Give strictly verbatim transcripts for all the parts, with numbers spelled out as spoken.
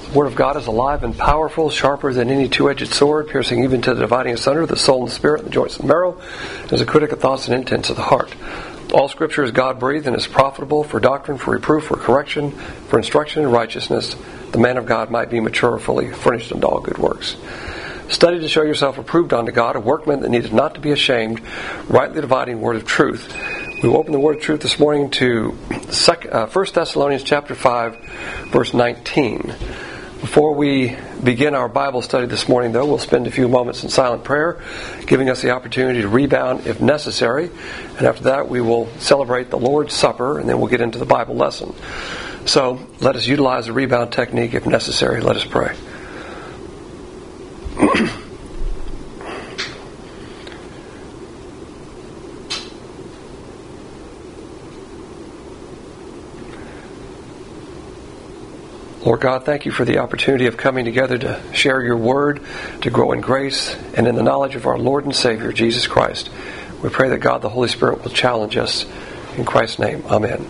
The Word of God is alive and powerful, sharper than any two-edged sword, piercing even to the dividing asunder of the soul and the spirit, and the joints and marrow, as a critic of thoughts and intents of the heart. All Scripture is God-breathed and is profitable for doctrine, for reproof, for correction, for instruction in righteousness, the man of God might be mature, fully furnished unto all good works. Study to show yourself approved unto God, a workman that needeth not to be ashamed, rightly dividing the word of truth. We will open the word of truth this morning to First Thessalonians chapter five, verse nineteen. Before we begin our Bible study this morning, though, we'll spend a few moments in silent prayer, giving us the opportunity to rebound if necessary. And after that, we will celebrate the Lord's Supper, and then we'll get into the Bible lesson. So, let us utilize the rebound technique if necessary. Let us pray. Lord God, thank you for the opportunity of coming together to share your word, to grow in grace and in the knowledge of our Lord and Savior, Jesus Christ. We pray that God, the Holy Spirit, will challenge us. In Christ's name, amen.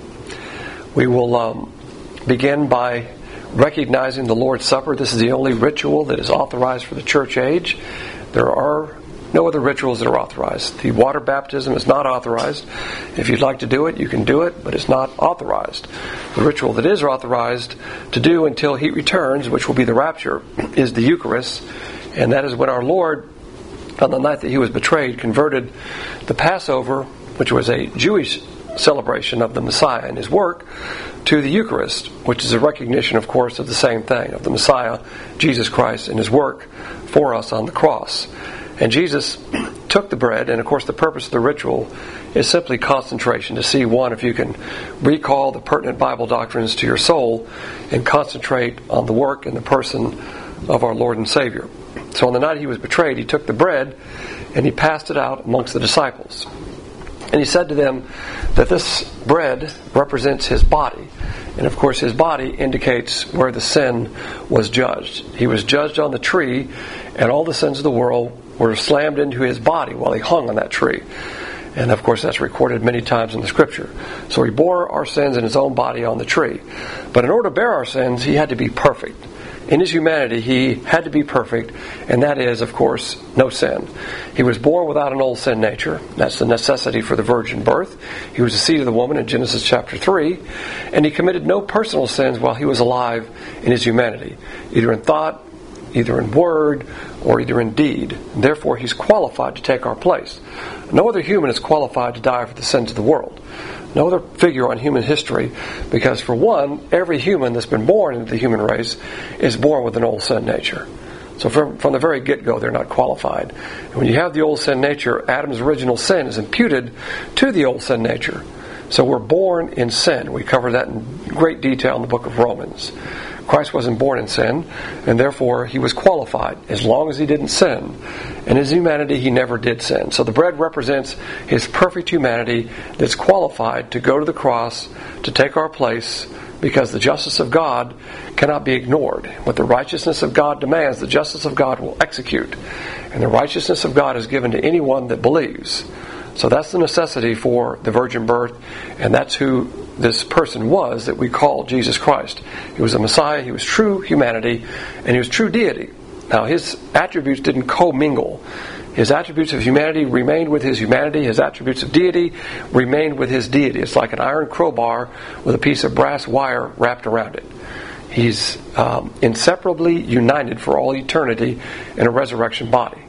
We will um, begin by recognizing the Lord's Supper. This is the only ritual that is authorized for the church age. There are no other rituals that are authorized. The water baptism is not authorized. If you'd like to do it, you can do it, but it's not authorized. The ritual that is authorized to do until He returns, which will be the rapture, is the Eucharist. And that is when our Lord, on the night that He was betrayed, converted the Passover, which was a Jewish celebration of the Messiah and His work, to the Eucharist, which is a recognition, of course, of the same thing, of the Messiah, Jesus Christ, and His work for us on the cross. And Jesus took the bread, and of course the purpose of the ritual is simply concentration, to see, one, if you can recall the pertinent Bible doctrines to your soul and concentrate on the work and the person of our Lord and Savior. So on the night He was betrayed, He took the bread and He passed it out amongst the disciples. And He said to them that this bread represents His body. And of course His body indicates where the sin was judged. He was judged on the tree, and all the sins of the world were slammed into His body while He hung on that tree. And of course that's recorded many times in the Scripture. So He bore our sins in His own body on the tree. But in order to bear our sins, He had to be perfect. In His humanity, He had to be perfect, and that is, of course, no sin. He was born without an old sin nature. That's the necessity for the virgin birth. He was the seed of the woman in Genesis chapter three, and He committed no personal sins while He was alive in His humanity, either in thought, either in word, or either in deed. And therefore, He's qualified to take our place. No other human is qualified to die for the sins of the world. No other figure on human history, because for one, every human that's been born into the human race is born with an old sin nature. So from, from the very get-go, they're not qualified. And when you have the old sin nature, Adam's original sin is imputed to the old sin nature. So we're born in sin. We cover that in great detail in the book of Romans. Christ wasn't born in sin, and therefore He was qualified as long as He didn't sin. In His humanity, He never did sin. So the bread represents His perfect humanity that's qualified to go to the cross to take our place, because the justice of God cannot be ignored. What the righteousness of God demands, the justice of God will execute. And the righteousness of God is given to anyone that believes. So that's the necessity for the virgin birth, and that's who this person was that we call Jesus Christ. He was a Messiah, He was true humanity, and He was true deity. Now His attributes didn't commingle. His attributes of humanity remained with His humanity. His attributes of deity remained with His deity. It's like an iron crowbar with a piece of brass wire wrapped around it. He's um, inseparably united for all eternity in a resurrection body.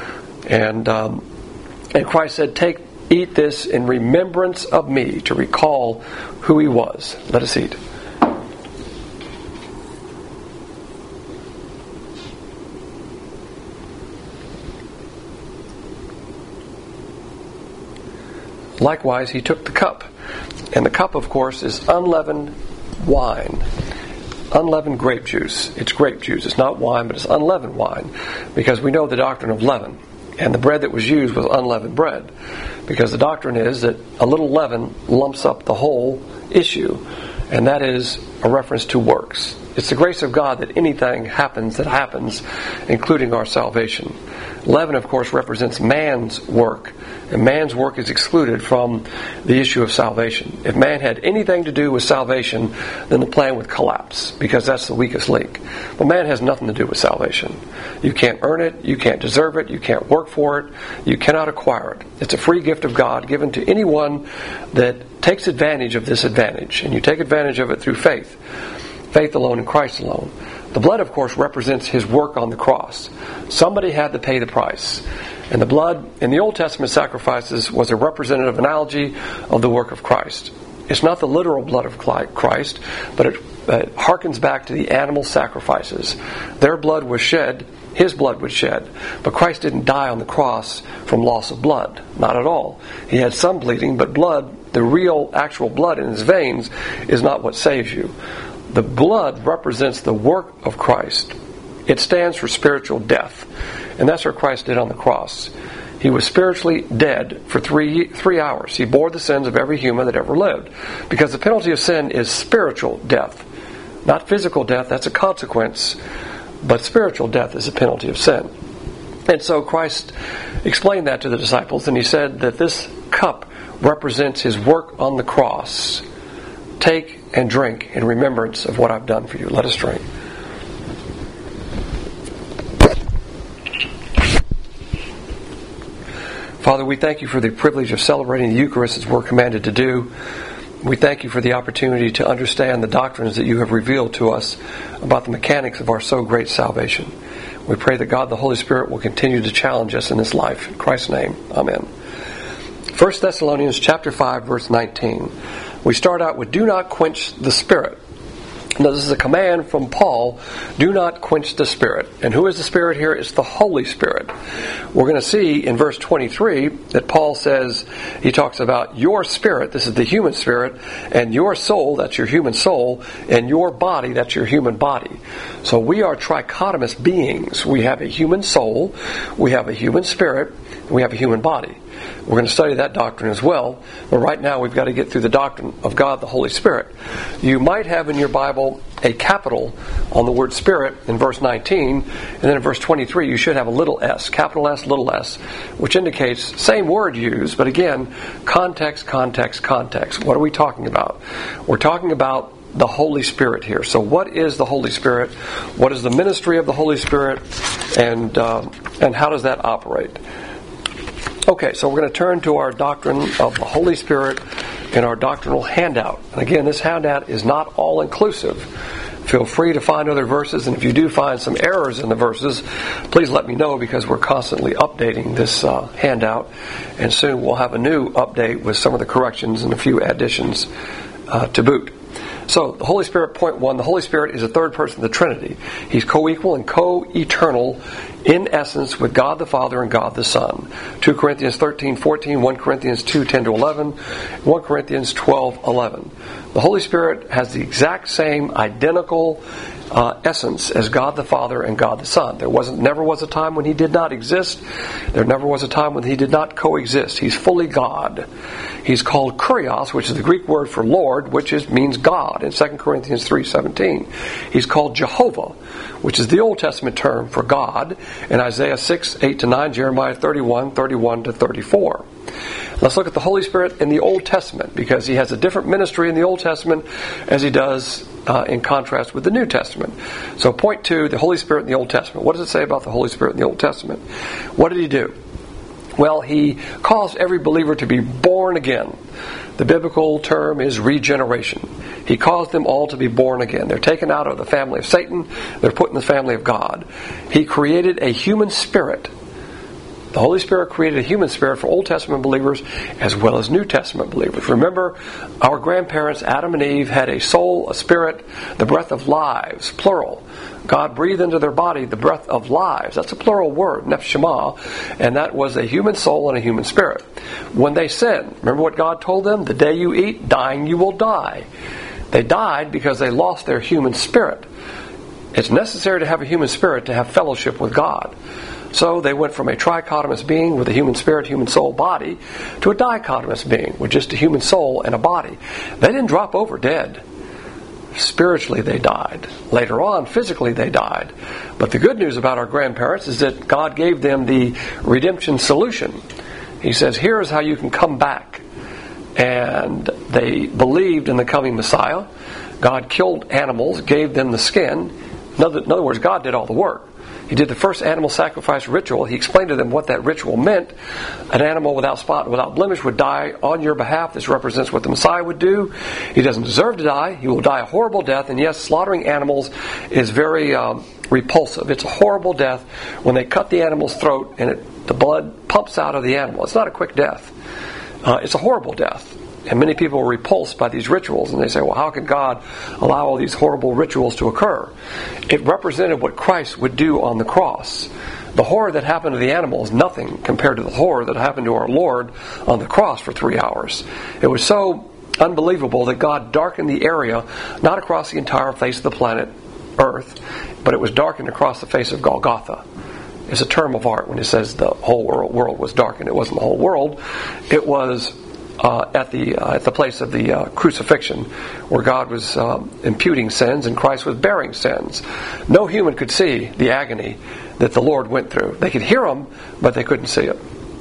And um, And Christ said, "Take, eat this in remembrance of me," to recall who He was. Let us eat. Likewise, He took the cup. And the cup, of course, is unleavened wine. Unleavened grape juice. It's grape juice. It's not wine, but it's unleavened wine. Because we know the doctrine of leaven. And the bread that was used was unleavened bread. Because the doctrine is that a little leaven lumps up the whole issue. And that is a reference to works. It's the grace of God that anything happens that happens, including our salvation. Leaven, of course, represents man's work, and man's work is excluded from the issue of salvation. If man had anything to do with salvation, then the plan would collapse, because that's the weakest link. But man has nothing to do with salvation. You can't earn it, you can't deserve it, you can't work for it, you cannot acquire it. It's a free gift of God given to anyone that takes advantage of this advantage, and you take advantage of it through faith. Faith alone in Christ alone. The blood, of course, represents His work on the cross. Somebody had to pay the price. And the blood in the Old Testament sacrifices was a representative analogy of the work of Christ. It's not the literal blood of Christ, but it, it harkens back to the animal sacrifices. Their blood was shed, His blood was shed, but Christ didn't die on the cross from loss of blood. Not at all. He had some bleeding, but blood, the real, actual blood in His veins, is not what saves you. The blood represents the work of Christ. It stands for spiritual death. And that's what Christ did on the cross. He was spiritually dead for three three hours. He bore the sins of every human that ever lived. Because the penalty of sin is spiritual death. Not physical death, that's a consequence. But spiritual death is a penalty of sin. And so Christ explained that to the disciples, and He said that this cup represents His work on the cross. Take and drink in remembrance of what I've done for you. Let us drink. Father, we thank You for the privilege of celebrating the Eucharist as we're commanded to do. We thank You for the opportunity to understand the doctrines that You have revealed to us about the mechanics of our so great salvation. We pray that God the Holy Spirit will continue to challenge us in this life. In Christ's name, amen. First Thessalonians chapter five, verse nineteen. We start out with, do not quench the Spirit. Now this is a command from Paul, do not quench the Spirit. And who is the Spirit here? It's the Holy Spirit. We're going to see in verse twenty-three that Paul says, he talks about your spirit, this is the human spirit, and your soul, that's your human soul, and your body, that's your human body. So we are trichotomous beings. We have a human soul, we have a human spirit, and we have a human body. We're going to study that doctrine as well, but right now we've got to get through the doctrine of God the Holy Spirit. You might have in your Bible a capital on the word Spirit in verse nineteen, and then in verse twenty-three you should have a little s, capital S, little s, which indicates same word used, but again, context, context, context. What are we talking about? We're talking about the Holy Spirit here. So what is the Holy Spirit? What is the ministry of the Holy Spirit? And, uh, and how does that operate? Okay, so we're going to turn to our doctrine of the Holy Spirit in our doctrinal handout. And again, this handout is not all-inclusive. Feel free to find other verses, and if you do find some errors in the verses, please let me know, because we're constantly updating this uh, handout, and soon we'll have a new update with some of the corrections and a few additions uh, to boot. So, the Holy Spirit, point one, the Holy Spirit is a third person of the Trinity. He's co-equal and co-eternal in essence with God the Father and God the Son. Second Corinthians thirteen fourteen, First Corinthians two ten to eleven, First Corinthians twelve eleven. The Holy Spirit has the exact same identical uh, essence as God the Father and God the Son. There wasn't, never was a time when He did not exist. There never was a time when He did not coexist. He's fully God. He's called Kurios, which is the Greek word for Lord, which is, means God in Second Corinthians three seventeen. He's called Jehovah, which is the Old Testament term for God, in Isaiah six eight to nine, Jeremiah thirty-one thirty-one to thirty-four. Let's look at the Holy Spirit in the Old Testament, because He has a different ministry in the Old Testament as He does uh, in contrast with the New Testament. So point two, the Holy Spirit in the Old Testament. What does it say about the Holy Spirit in the Old Testament? What did He do? Well, He caused every believer to be born again. The biblical term is regeneration. He caused them all to be born again. They're taken out of the family of Satan. They're put in the family of God. He created a human spirit. The Holy Spirit created a human spirit for Old Testament believers as well as New Testament believers. Remember, our grandparents, Adam and Eve, had a soul, a spirit, the breath of lives, plural. God breathed into their body the breath of lives. That's a plural word, nefshama, and that was a human soul and a human spirit. When they sinned, remember what God told them? The day you eat, dying you will die. They died because they lost their human spirit. It's necessary to have a human spirit to have fellowship with God. So they went from a trichotomous being with a human spirit, human soul, body, to a dichotomous being with just a human soul and a body. They didn't drop over dead. Spiritually they died. Later on, physically they died. But the good news about our grandparents is that God gave them the redemption solution. He says, here is how you can come back. And they believed in the coming Messiah. God killed animals, gave them the skin. In other, in other words, God did all the work. He did the first animal sacrifice ritual. He explained to them what that ritual meant. An animal without spot and without blemish would die on your behalf. This represents what the Messiah would do. He doesn't deserve to die. He will die a horrible death. And yes, slaughtering animals is very um, repulsive. It's a horrible death when they cut the animal's throat and it, the blood pumps out of the animal. It's not a quick death. Uh, it's a horrible death. And many people are repulsed by these rituals, and they say, well, how can God allow all these horrible rituals to occur? It represented what Christ would do on the cross. The horror that happened to the animal is nothing compared to the horror that happened to our Lord on the cross for three hours. It was so unbelievable that God darkened the area, not across the entire face of the planet Earth, but it was darkened across the face of Golgotha. It's a term of art when it says the whole world, world was darkened. It wasn't the whole world. It was Uh, at the uh, at the place of the uh, crucifixion, where God was um, imputing sins and Christ was bearing sins. No human could see the agony that the Lord went through. They could hear him, but they couldn't see it.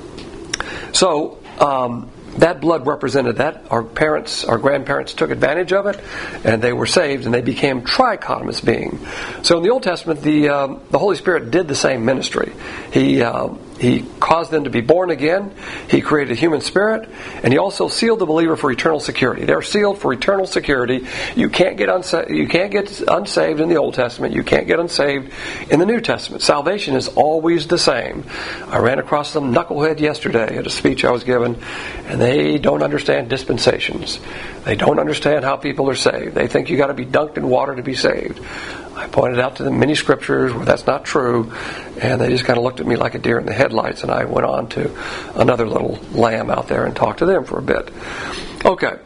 So um, that blood represented that. Our parents, our grandparents took advantage of it, and they were saved, and they became trichotomous being. So in the Old Testament, the um, the Holy Spirit did the same ministry. He uh, He caused them to be born again. He created a human spirit. And He also sealed the believer for eternal security. They're sealed for eternal security. You can't get unsa- you can't get unsaved in the Old Testament. You can't get unsaved in the New Testament. Salvation is always the same. I ran across some knucklehead yesterday at a speech I was given, and they don't understand dispensations. They don't understand how people are saved. They think you got to be dunked in water to be saved. I pointed out to them many scriptures where that's not true, and they just kind of looked at me like a deer in the headlights, and I went on to another little lamb out there and talked to them for a bit. Okay,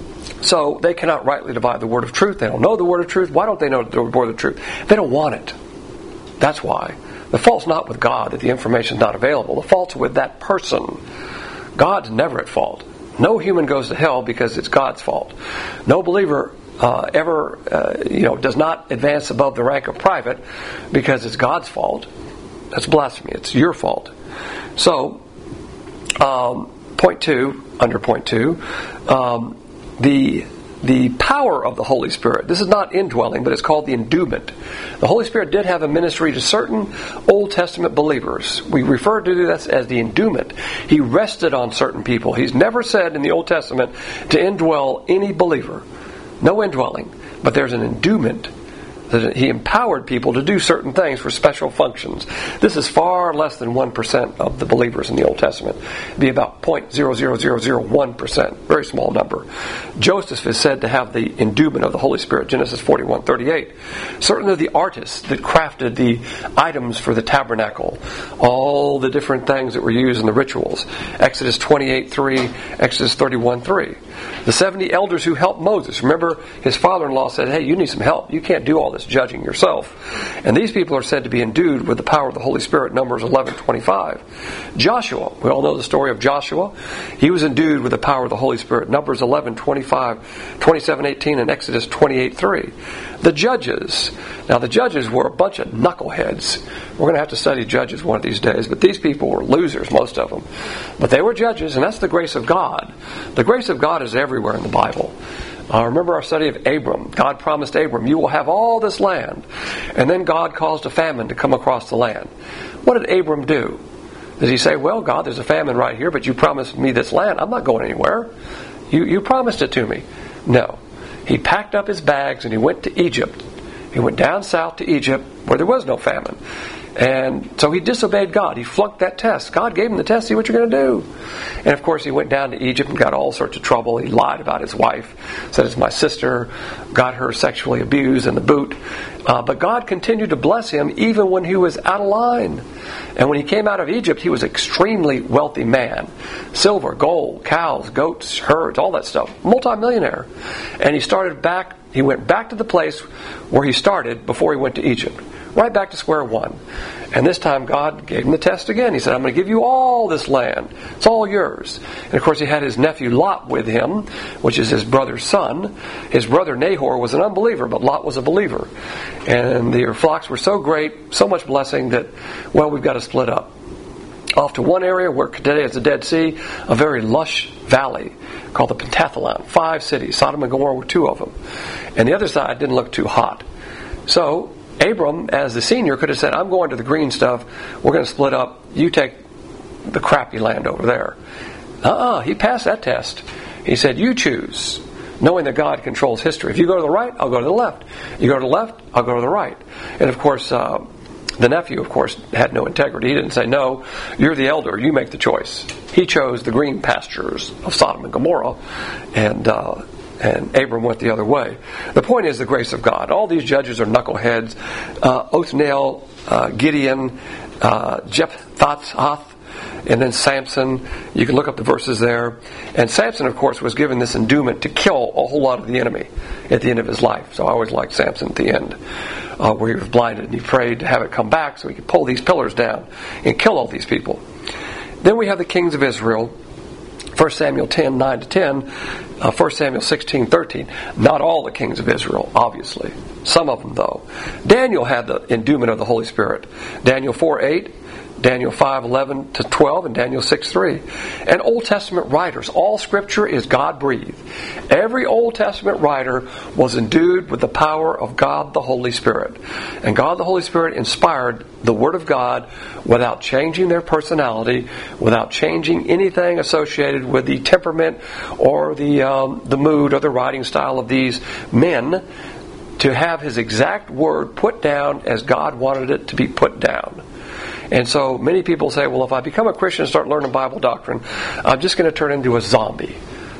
so they cannot rightly divide the word of truth. They don't know the word of truth. Why don't they know the word of truth? They don't want it. That's why. The fault's not with God that the information's not available. The fault's with that person. God's never at fault. No human goes to hell because it's God's fault. No believer Uh, ever, uh, you know, does not advance above the rank of private because it's God's fault. That's blasphemy. It's your fault. So, um, point two, under point two, um, the the power of the Holy Spirit. This is not indwelling, but it's called the endowment. The Holy Spirit did have a ministry to certain Old Testament believers. We refer to this as the endowment. He rested on certain people. He's never said in the Old Testament to indwell any believer. No indwelling, but there's an endowment that He empowered people to do certain things for special functions. This is far less than one percent of the believers in the Old Testament. It'd be about zero point zero zero zero zero one percent. Very small number. Joseph is said to have the endowment of the Holy Spirit, Genesis forty-one thirty-eight. Certain of the artists that crafted the items for the tabernacle, all the different things that were used in the rituals. Exodus twenty-eight three, Exodus thirty-one three. The seventy elders who helped Moses. Remember, his father-in-law said, hey, you need some help. You can't do all this judging yourself. And these people are said to be endued with the power of the Holy Spirit, Numbers eleven twenty-five. Joshua, we all know the story of Joshua. He was endued with the power of the Holy Spirit, Numbers eleven twenty-five, twenty-seven eighteen, and Exodus twenty-eight three. The judges. Now, the judges were a bunch of knuckleheads. We're going to have to study judges one of these days, but these people were losers, most of them. But they were judges, and that's the grace of God. The grace of God is everywhere in the Bible. Uh, remember our study of Abram. God promised Abram, you will have all this land. And then God caused a famine to come across the land. What did Abram do? Did he say, well, God, there's a famine right here, but you promised me this land. I'm not going anywhere. You, you promised it to me. No. He packed up his bags and he went to Egypt. He went down south to Egypt where there was no famine. And so he disobeyed God. He flunked that test. God gave him the test. See what you're going to do. And of course he went down to Egypt and got all sorts of trouble. He lied about his wife. Said it's my sister. Got her sexually abused in the boot. Uh, but God continued to bless him even when he was out of line. And when he came out of Egypt, he was an extremely wealthy man. Silver, gold, cows, goats, herds, all that stuff. Multi-millionaire. And he started back, he went back to the place where he started before he went to Egypt. right back to square one. And this time God gave him the test again. He said, I'm going to give you all this land. It's all yours. And of course he had his nephew Lot with him, which is his brother's son. His brother Nahor was an unbeliever, but Lot was a believer. And their flocks were so great, so much blessing that, well, we've got to split up. Off to one area where today is the Dead Sea, a very lush valley called the Pentathlon. Five cities. Sodom and Gomorrah were two of them. And the other side didn't look too hot. So Abram, as the senior, could have said, I'm going to the green stuff. We're going to split up. You take the crappy land over there. Uh-uh. He passed that test. He said, you choose, knowing that God controls history. If you go to the right, I'll go to the left. You go to the left, I'll go to the right. And of course, uh, the nephew, of course, had no integrity. He didn't say, no, you're the elder. You make the choice. He chose the green pastures of Sodom and Gomorrah. And uh, and Abram went the other way. The point is the grace of God. All these judges are knuckleheads. Uh, Othniel, uh, Gideon, uh, Jephthah, and then Samson. You can look up the verses there. And Samson, of course, was given this endowment to kill a whole lot of the enemy at the end of his life. So I always liked Samson at the end, uh, where he was blinded and he prayed to have it come back so he could pull these pillars down and kill all these people. Then we have the kings of Israel. First Samuel ten, nine to ten. Uh, First Samuel sixteen, thirteen. Not all the kings of Israel, obviously. Some of them, though. Daniel had the endowment of the Holy Spirit. Daniel four, eight. Daniel five, eleven to twelve, and Daniel six, three. And Old Testament writers. All Scripture is God-breathed. Every Old Testament writer was endued with the power of God the Holy Spirit. And God the Holy Spirit inspired the Word of God without changing their personality, without changing anything associated with the temperament or the, um, the mood or the writing style of these men, to have His exact Word put down as God wanted it to be put down. And so many people say, well, if I become a Christian and start learning Bible doctrine, I'm just going to turn into a zombie.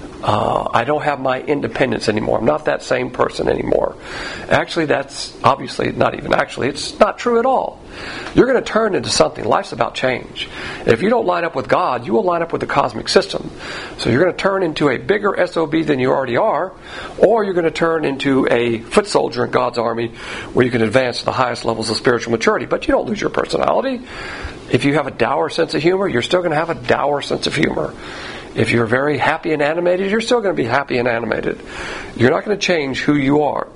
Uh, I don't have my independence anymore. I'm not that same person anymore. Actually, that's obviously not even actually. It's not true at all. You're going to turn into something. Life's about change. If you don't line up with God, you will line up with the cosmic system. So you're going to turn into a bigger S O B than you already are, or you're going to turn into a foot soldier in God's army where you can advance to the highest levels of spiritual maturity. But you don't lose your personality. If you have a dour sense of humor, you're still going to have a dour sense of humor. If you're very happy and animated, you're still going to be happy and animated. You're not going to change who you are.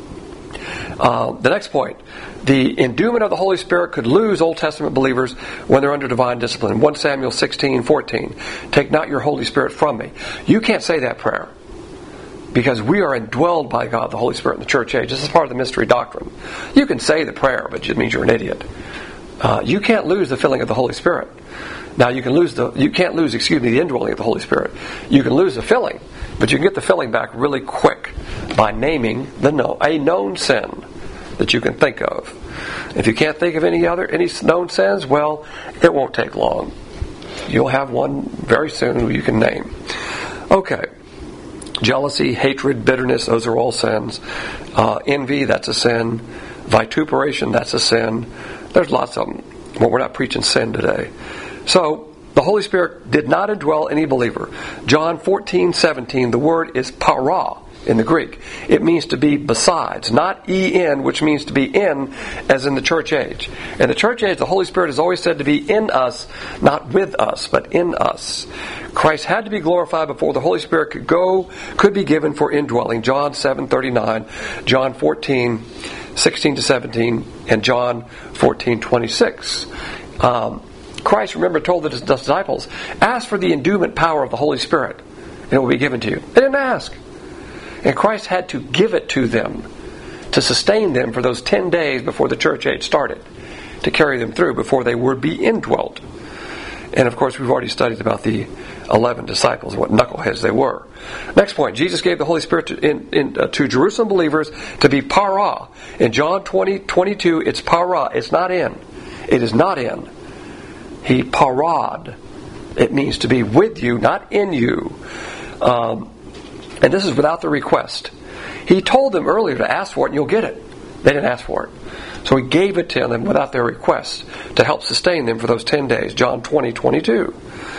Uh, the next point, the endowment of the Holy Spirit could lose Old Testament believers when they're under divine discipline. First Samuel sixteen, fourteen. Take not your Holy Spirit from me. You can't say that prayer, because we are indwelled by God, the Holy Spirit, in the church age. This is part of the mystery doctrine. You can say the prayer, but it means you're an idiot. Uh, you can't lose the filling of the Holy Spirit. Now you can lose the you can't lose excuse me the indwelling of the Holy Spirit. You can lose the filling, but you can get the filling back really quick by naming the no, a known sin that you can think of. If you can't think of any other any known sins, well, it won't take long. You'll have one very soon you can name. Okay. Jealousy, hatred, bitterness, those are all sins. Uh, envy, that's a sin. Vituperation, that's a sin. There's lots of them. Well, we're not preaching sin today. So, the Holy Spirit did not indwell any believer. John fourteen, seventeen, the word is para in the Greek. It means to be besides, not en, which means to be in, as in the church age. In the church age, the Holy Spirit is always said to be in us, not with us, but in us. Christ had to be glorified before the Holy Spirit could go, could be given for indwelling. John seven, thirty-nine, John fourteen, sixteen to seventeen, and John fourteen, twenty-six. Um, Christ, remember, told the disciples, ask for the endowment power of the Holy Spirit, and it will be given to you. They didn't ask. And Christ had to give it to them to sustain them for those ten days before the church age started, to carry them through before they would be indwelt. And of course, we've already studied about the eleven disciples, what knuckleheads they were. Next point, Jesus gave the Holy Spirit to, in, in, uh, to Jerusalem believers to be para. In John twenty, twenty-two, it's para. It's not in. It is not in. He parad. It means to be with you, not in you. Um, and this is without the request. He told them earlier to ask for it and you'll get it. They didn't ask for it. So He gave it to them without their request to help sustain them for those ten days. John twenty, twenty-two.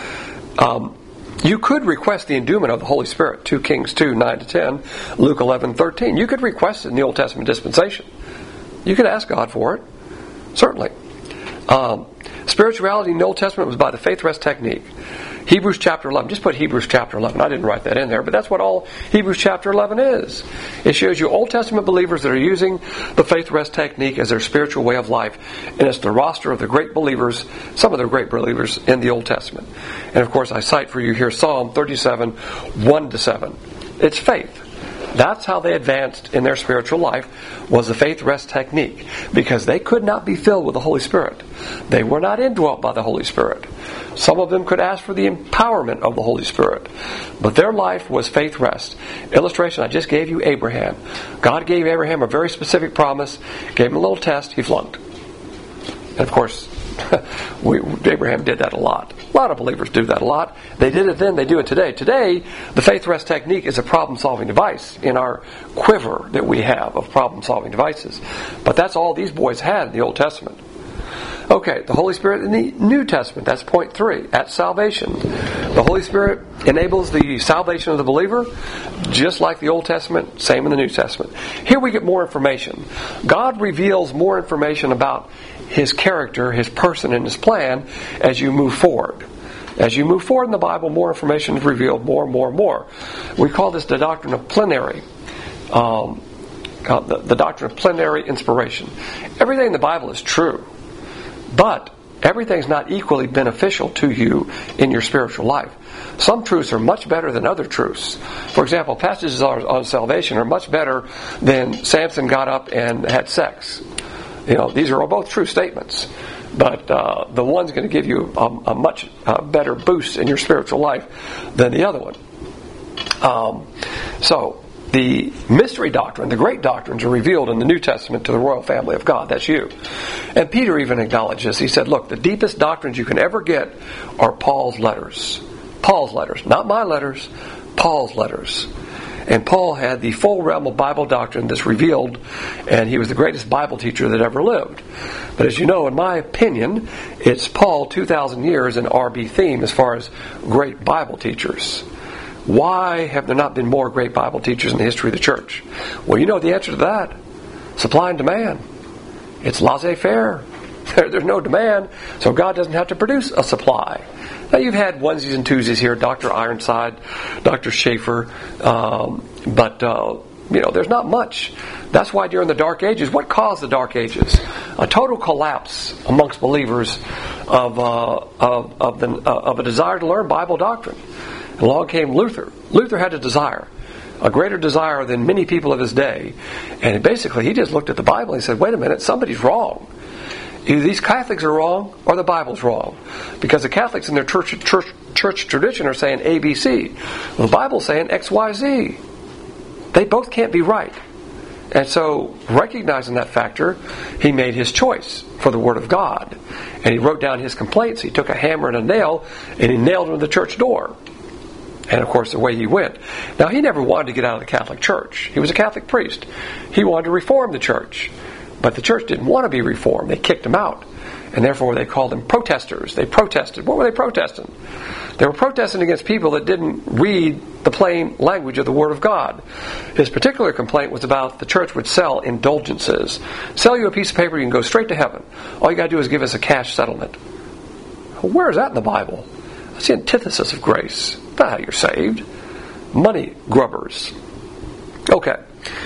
Um, you could request the endowment of the Holy Spirit. Second Kings two, nine to ten. Luke eleven, thirteen. You could request it in the Old Testament dispensation. You could ask God for it. Certainly. Um, spirituality in the Old Testament was by the faith rest technique. Hebrews chapter eleven. Just put Hebrews chapter eleven. I didn't write that in there, but that's what all Hebrews chapter eleven is. It shows you Old Testament believers that are using the faith rest technique as their spiritual way of life. And it's the roster of the great believers, some of the great believers in the Old Testament. And of course, I cite for you here Psalm thirty-seven, one to seven. It's faith. That's how they advanced in their spiritual life, was the faith rest technique. Because they could not be filled with the Holy Spirit. They were not indwelt by the Holy Spirit. Some of them could ask for the empowerment of the Holy Spirit. But their life was faith rest. Illustration, I just gave you Abraham. God gave Abraham a very specific promise, gave him a little test, he flunked. And of course, we, Abraham did that a lot. A lot of believers do that a lot. They did it then, they do it today. Today, the faith rest technique is a problem-solving device in our quiver that we have of problem-solving devices. But that's all these boys had in the Old Testament. Okay, the Holy Spirit in the New Testament, that's point three, at salvation. The Holy Spirit enables the salvation of the believer, just like the Old Testament, same in the New Testament. Here we get more information. God reveals more information about His character, His person, and His plan as you move forward. As you move forward in the Bible, more information is revealed, more and more and more. We call this the doctrine of plenary. Um, the, the doctrine of plenary inspiration. Everything in the Bible is true. But everything's not equally beneficial to you in your spiritual life. Some truths are much better than other truths. For example, passages on, on salvation are much better than Samson got up and had sex. You know, these are all both true statements. But uh, the one's going to give you a, a much uh, better boost in your spiritual life than the other one. Um, so, the mystery doctrine, the great doctrines are revealed in the New Testament to the royal family of God. That's you. And Peter even acknowledged this. He said, look, the deepest doctrines you can ever get are Paul's letters. Paul's letters. Not my letters. Paul's letters. And Paul had the full realm of Bible doctrine that's revealed, and he was the greatest Bible teacher that ever lived. But as you know, in my opinion, it's Paul two thousand years in R B theme as far as great Bible teachers. Why have there not been more great Bible teachers in the history of the church? Well, you know the answer to that. Supply and demand. It's laissez-faire. There's no demand, so God doesn't have to produce a supply. Now, you've had onesies and twosies here, Doctor Ironside, Doctor Schaefer, um, but, uh, you know, there's not much. That's why during the Dark Ages, what caused the Dark Ages? A total collapse amongst believers of, uh, of, of, the, uh, of a desire to learn Bible doctrine. Along came Luther. Luther had a desire, a greater desire than many people of his day. And basically, he just looked at the Bible and said, wait a minute, somebody's wrong. Either these Catholics are wrong or the Bible's wrong. Because the Catholics in their church, church, church tradition are saying A B C. Well, the Bible's saying X Y Z. They both can't be right. And so, recognizing that factor, he made his choice for the Word of God. And he wrote down his complaints. He took a hammer and a nail and he nailed them to the church door. And of course, away he went. Now, he never wanted to get out of the Catholic Church. He was a Catholic priest. He wanted to reform the church. But the church didn't want to be reformed. They kicked him out. And therefore, they called them protesters. They protested. What were they protesting? They were protesting against people that didn't read the plain language of the Word of God. His particular complaint was about the church would sell indulgences. Sell you a piece of paper, you can go straight to heaven. All you got to do is give us a cash settlement. Well, where is that in the Bible? That's the antithesis of grace. That's how you're saved. Money grubbers. Okay.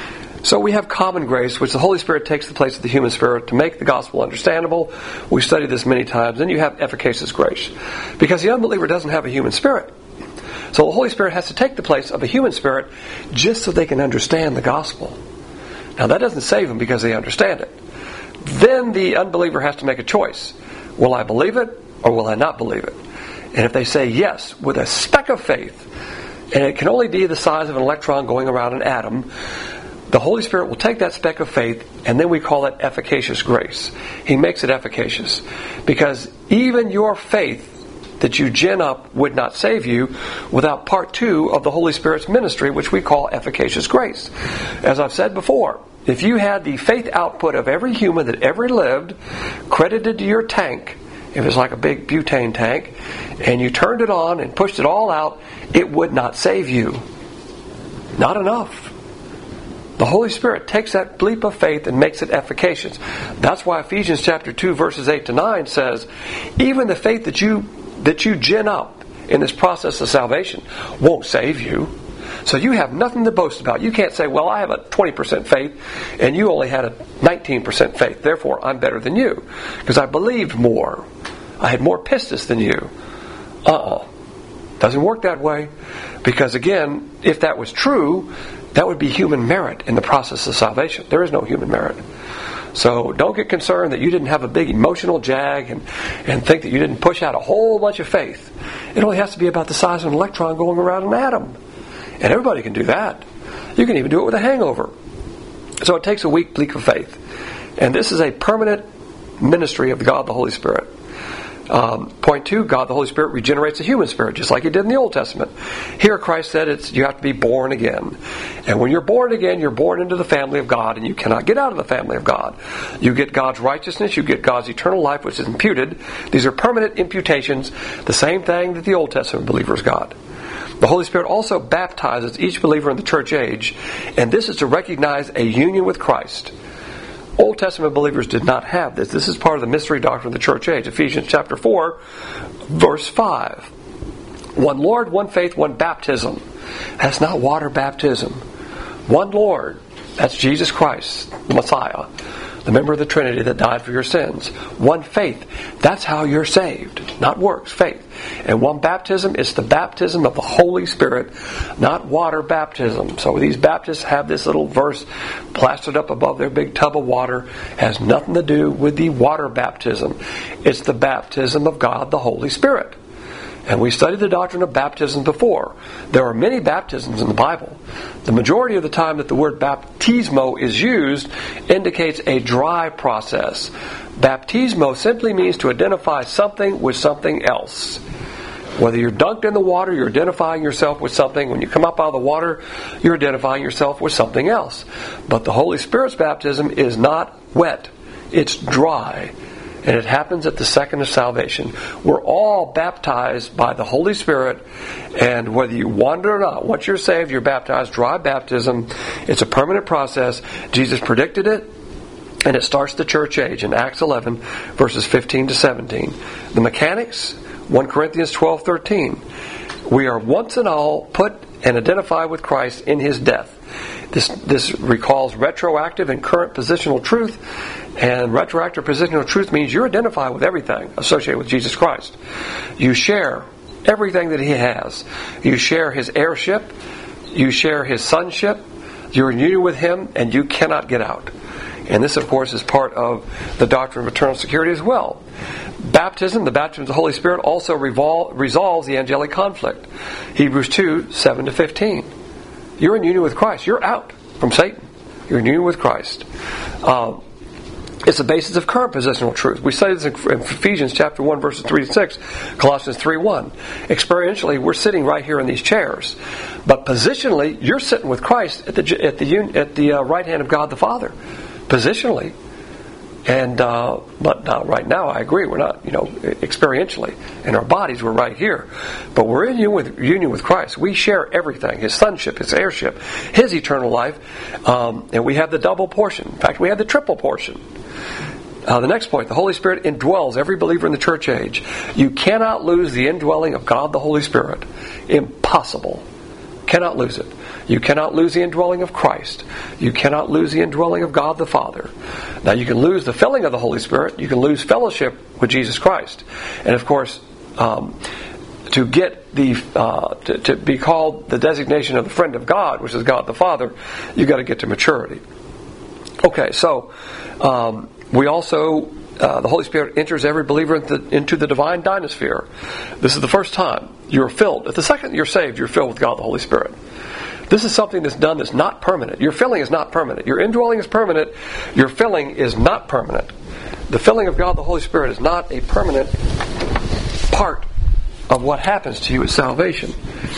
So we have common grace, which the Holy Spirit takes the place of the human spirit to make the gospel understandable. We've studied this many times. Then you have efficacious grace. Because the unbeliever doesn't have a human spirit. So the Holy Spirit has to take the place of a human spirit just so they can understand the gospel. Now that doesn't save them because they understand it. Then the unbeliever has to make a choice. Will I believe it or will I not believe it? And if they say yes, with a speck of faith, and it can only be the size of an electron going around an atom, the Holy Spirit will take that speck of faith, and then we call it efficacious grace. He makes it efficacious. Because even your faith that you gin up would not save you without part two of the Holy Spirit's ministry, which we call efficacious grace. As I've said before, if you had the faith output of every human that ever lived credited to your tank, if it's like a big butane tank, and you turned it on and pushed it all out, it would not save you. Not enough. The Holy Spirit takes that leap of faith and makes it efficacious. That's why Ephesians chapter two, verses eight to nine says, even the faith that you that you gin up in this process of salvation won't save you. So you have nothing to boast about. You can't say, well, I have a twenty percent faith and you only had a nineteen percent faith. Therefore, I'm better than you because I believed more. I had more pistis than you. Uh-uh. Doesn't work that way. Because again, if that was true, that would be human merit in the process of salvation. There is no human merit. So don't get concerned that you didn't have a big emotional jag and, and think that you didn't push out a whole bunch of faith. It only has to be about the size of an electron going around an atom. And everybody can do that. You can even do it with a hangover. So it takes a weak leap of faith. And this is a permanent ministry of God the Holy Spirit. Um, point two, God the Holy Spirit regenerates a human spirit, just like He did in the Old Testament. Here Christ said it's you have to be born again. And when you're born again, you're born into the family of God, and you cannot get out of the family of God. You get God's righteousness, you get God's eternal life, which is imputed. These are permanent imputations, the same thing that the Old Testament believers got. The Holy Spirit also baptizes each believer in the church age, and this is to recognize a union with Christ. Old Testament believers did not have this. This is part of the mystery doctrine of the church age. Ephesians chapter four, verse five. One Lord, one faith, one baptism. That's not water baptism. One Lord. That's Jesus Christ, the Messiah, the member of the Trinity that died for your sins. One faith. That's how you're saved. Not works, faith. And one baptism is the baptism of the Holy Spirit, not water baptism. So these Baptists have this little verse plastered up above their big tub of water. It has nothing to do with the water baptism. It's the baptism of God, the Holy Spirit. And we studied the doctrine of baptism before. There are many baptisms in the Bible. The majority of the time that the word baptismo is used indicates a dry process. Baptismo simply means to identify something with something else. Whether you're dunked in the water, you're identifying yourself with something. When you come up out of the water, you're identifying yourself with something else. But the Holy Spirit's baptism is not wet. It's dry. And it happens at the second of salvation. We're all baptized by the Holy Spirit, and whether you wander or not, once you're saved, you're baptized. Dry baptism. It's a permanent process. Jesus predicted it, and it starts the church age in Acts eleven, verses fifteen to seventeen. The mechanics, First Corinthians twelve thirteen. We are once and all put and identified with Christ in His death. This this recalls retroactive and current positional truth, and retroactive positional truth means you're identified with everything associated with Jesus Christ. You share everything that He has. You share His heirship. You share His sonship. You're in union with Him, and you cannot get out. And this, of course, is part of the doctrine of eternal security as well. Baptism, the baptism of the Holy Spirit, also revol- resolves the angelic conflict. Hebrews two, seven to fifteen. You're in union with Christ. You're out from Satan. You're in union with Christ. Um, it's the basis of current positional truth. We studied this in Ephesians chapter one, verses three to six, Colossians three one. Experientially, we're sitting right here in these chairs. But positionally, you're sitting with Christ at the at the at the uh, right hand of God the Father. Positionally. And uh, but uh, right now, I agree. We're not, you know, experientially. In our bodies, we're right here. But we're in union with, union with Christ. We share everything: His sonship, His heirship, His eternal life, um, and we have the double portion. In fact, we have the triple portion. Uh, the next point: the Holy Spirit indwells every believer in the church age. You cannot lose the indwelling of God, the Holy Spirit. Impossible. Cannot lose it. You cannot lose the indwelling of Christ. You cannot lose the indwelling of God the Father. Now, you can lose the filling of the Holy Spirit. You can lose fellowship with Jesus Christ. And of course, um, to get the uh, to, to be called the designation of the friend of God, which is God the Father, you've got to get to maturity. Okay, so um, we also uh, the Holy Spirit enters every believer into, into the divine dynasphere. This is the first time you're filled. At the second you're saved, you're filled with God the Holy Spirit. This is something that's done that's not permanent. Your filling is not permanent. Your indwelling is permanent. Your filling is not permanent. The filling of God the Holy Spirit is not a permanent part of what happens to you at salvation.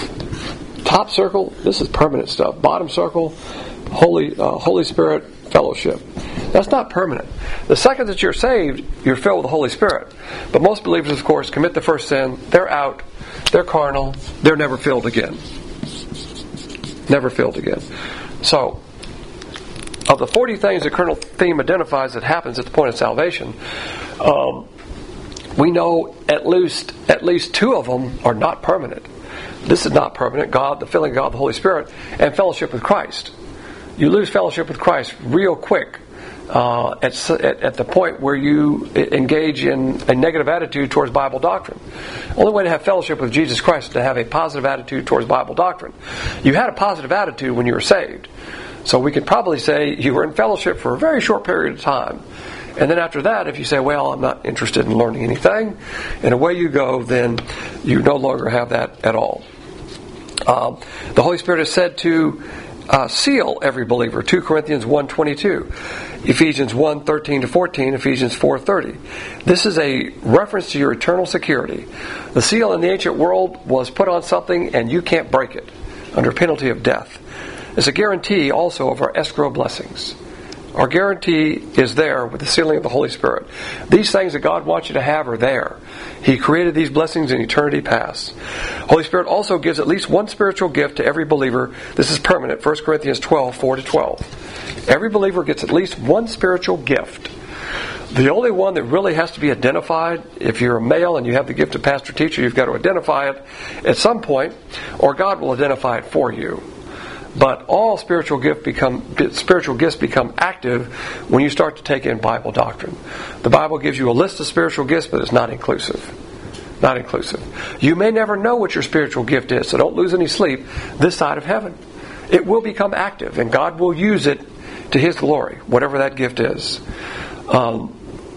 Top circle, this is permanent stuff. Bottom circle, Holy uh, Holy Spirit fellowship. That's not permanent. The second that you're saved, you're filled with the Holy Spirit. But most believers, of course, commit the first sin. They're out. They're carnal. They're never filled again. Never filled again. So, of the forty things the kernel theme identifies that happens at the point of salvation, um, we know at least at least two of them are not permanent. This is not permanent. God, the filling of God, the Holy Spirit, and fellowship with Christ. You lose fellowship with Christ real quick uh, at, at, at the point where you engage in a negative attitude towards Bible doctrine. The only way to have fellowship with Jesus Christ is to have a positive attitude towards Bible doctrine. You had a positive attitude when you were saved. So we could probably say you were in fellowship for a very short period of time. And then after that, if you say, well, I'm not interested in learning anything, and away you go, then you no longer have that at all. Um, the Holy Spirit is said to uh, seal every believer. Second Corinthians one twenty-two, Ephesians one thirteen to fourteen, Ephesians four thirty. This is a reference to your eternal security. The seal in the ancient world was put on something and you can't break it under penalty of death. It's a guarantee also of our escrow blessings. Our guarantee is there with the sealing of the Holy Spirit. These things that God wants you to have are there. He created these blessings in eternity past. Holy Spirit also gives at least one spiritual gift to every believer. This is permanent. First Corinthians twelve, four to twelve. Every believer gets at least one spiritual gift. The only one that really has to be identified, if you're a male and you have the gift of pastor teacher, you've got to identify it at some point, or God will identify it for you. But all spiritual gift become spiritual gifts become active when you start to take in Bible doctrine. The Bible gives you a list of spiritual gifts, but it's not inclusive. Not inclusive. You may never know what your spiritual gift is, so don't lose any sleep this side of heaven. It will become active, and God will use it to His glory, whatever that gift is. Um,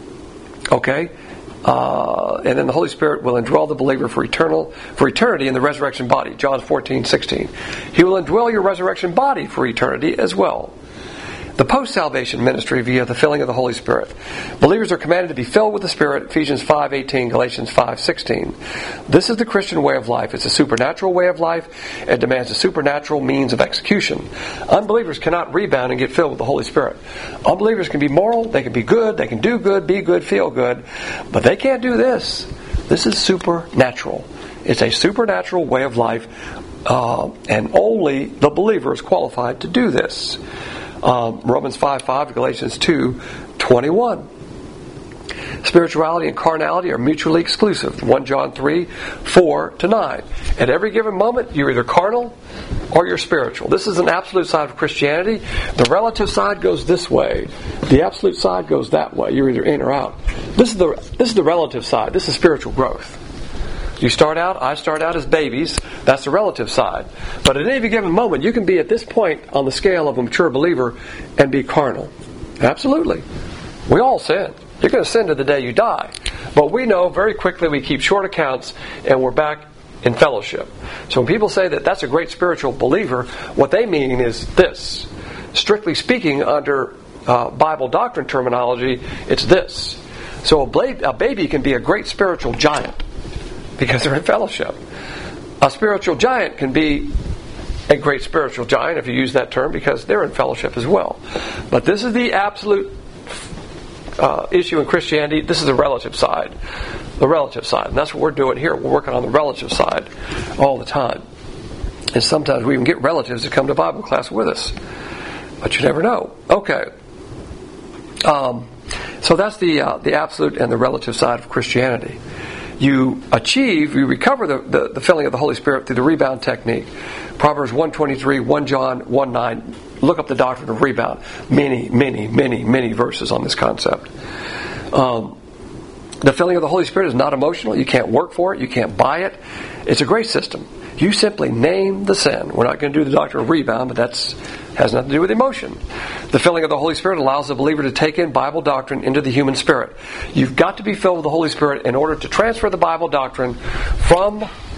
okay? Uh, and then the Holy Spirit will indwell the believer for eternal, for eternity in the resurrection body. John fourteen sixteen. He will indwell your resurrection body for eternity as well. The post-salvation ministry via the filling of the Holy Spirit. Believers are commanded to be filled with the Spirit, Ephesians five eighteen, Galatians five sixteen. This is the Christian way of life. It's a supernatural way of life. It demands a supernatural means of execution. Unbelievers cannot rebound and get filled with the Holy Spirit. Unbelievers can be moral, they can be good, they can do good, be good, feel good, but they can't do this. This is supernatural. It's a supernatural way of life, uh, and only the believer is qualified to do this. Um, Romans five five, Galatians two twenty-one. Spirituality and carnality are mutually exclusive. First John three four to nine. At every given moment, you're either carnal or you're spiritual. This is an absolute side of Christianity. The relative side goes this way. The absolute side goes that way. You're either in or out. This is the this is the relative side. This is spiritual growth. You start out, I start out as babies. That's the relative side. But at any given moment, you can be at this point on the scale of a mature believer and be carnal. Absolutely. We all sin. You're going to sin to the day you die. But we know very quickly we keep short accounts and we're back in fellowship. So when people say that that's a great spiritual believer, what they mean is this. Strictly speaking, under uh, Bible doctrine terminology, it's this. So a, bla- a baby can be a great spiritual giant, because they're in fellowship. A spiritual giant can be a great spiritual giant, if you use that term, because they're in fellowship as well. But this is the absolute uh, issue in Christianity. This is the relative side. The relative side. And that's what we're doing here. We're working on the relative side all the time. And sometimes we even get relatives to come to Bible class with us. But you never know. Okay. Um, so that's the uh, the absolute and the relative side of Christianity. You achieve, you recover the, the, the filling of the Holy Spirit through the rebound technique. Proverbs one twenty-three, First John one nine. Look up the doctrine of rebound. Many, many, many, many verses on this concept. Um, the filling of the Holy Spirit is not emotional. You can't work for it. You can't buy it. It's a grace system. You simply name the sin. We're not going to do the doctrine of rebound, but that's has nothing to do with emotion. The filling of the Holy Spirit allows the believer to take in Bible doctrine into the human spirit. You've got to be filled with the Holy Spirit in order to transfer the Bible doctrine from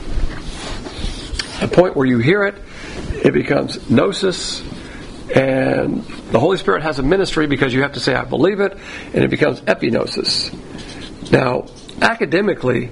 the point where you hear it. It becomes gnosis, and the Holy Spirit has a ministry because you have to say, I believe it, and it becomes epignosis. Now, academically,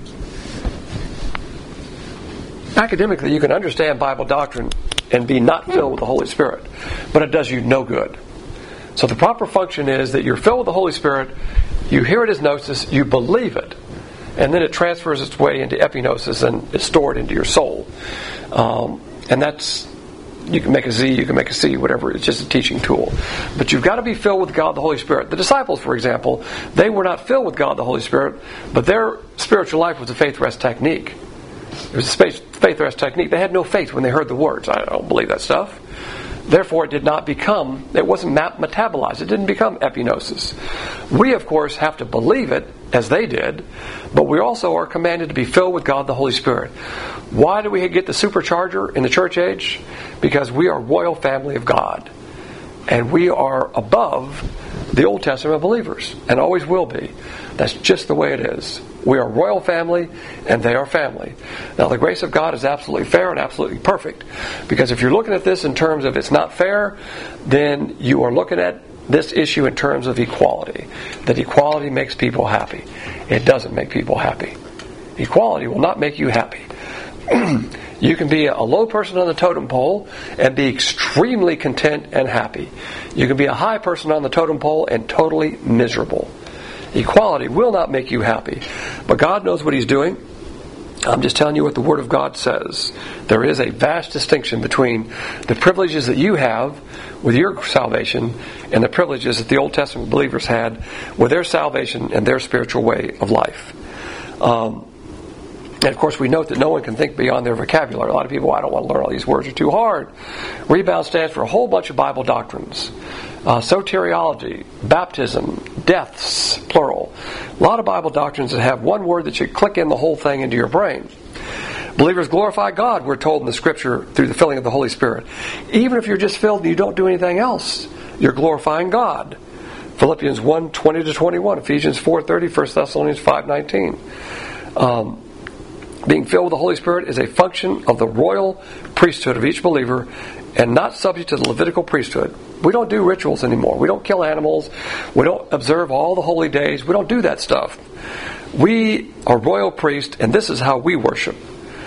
academically, you can understand Bible doctrine and be not filled with the Holy Spirit, but it does you no good. So the proper function is that you're filled with the Holy Spirit, you hear it as gnosis, you believe it, and then it transfers its way into epignosis and is stored into your soul. Um, and that's you can make a Z, you can make a C, whatever. It's just a teaching tool. But you've got to be filled with God the Holy Spirit. The disciples, for example, they were not filled with God the Holy Spirit, but their spiritual life was a faith rest technique. It was a faith rest technique. They had no faith when they heard the words. I don't believe that stuff. Therefore, it did not become, it wasn't metabolized. It didn't become epignosis. We, of course, have to believe it, as they did, but we also are commanded to be filled with God the Holy Spirit. Why do we get the supercharger in the church age? Because we are royal family of God. And we are above the Old Testament believers, and always will be. That's just the way it is. We are royal family, and they are family. Now, the grace of God is absolutely fair and absolutely perfect. Because if you're looking at this in terms of it's not fair, then you are looking at this issue in terms of equality. That equality makes people happy. It doesn't make people happy. Equality will not make you happy. You can be a low person on the totem pole and be extremely content and happy. You can be a high person on the totem pole and totally miserable. Equality will not make you happy. But God knows what He's doing. I'm just telling you what the Word of God says. There is a vast distinction between the privileges that you have with your salvation and the privileges that the Old Testament believers had with their salvation and their spiritual way of life. Um, and of course, we note that no one can think beyond their vocabulary. A lot of people, I don't want to learn all these words, are too hard. Rebound stands for a whole bunch of Bible doctrines. Uh, soteriology, baptism, deaths, plural. A lot of Bible doctrines that have one word that should click in the whole thing into your brain. Believers glorify God, we're told in the Scripture, through the filling of the Holy Spirit. Even if you're just filled and you don't do anything else, you're glorifying God. Philippians one, twenty to twenty-one, Ephesians four, thirty, First Thessalonians five, nineteen. Um, being filled with the Holy Spirit is a function of the royal priesthood of each believer and not subject to the Levitical priesthood. We don't do rituals anymore. We don't kill animals. We don't observe all the holy days. We don't do that stuff. We are royal priests, and this is how we worship.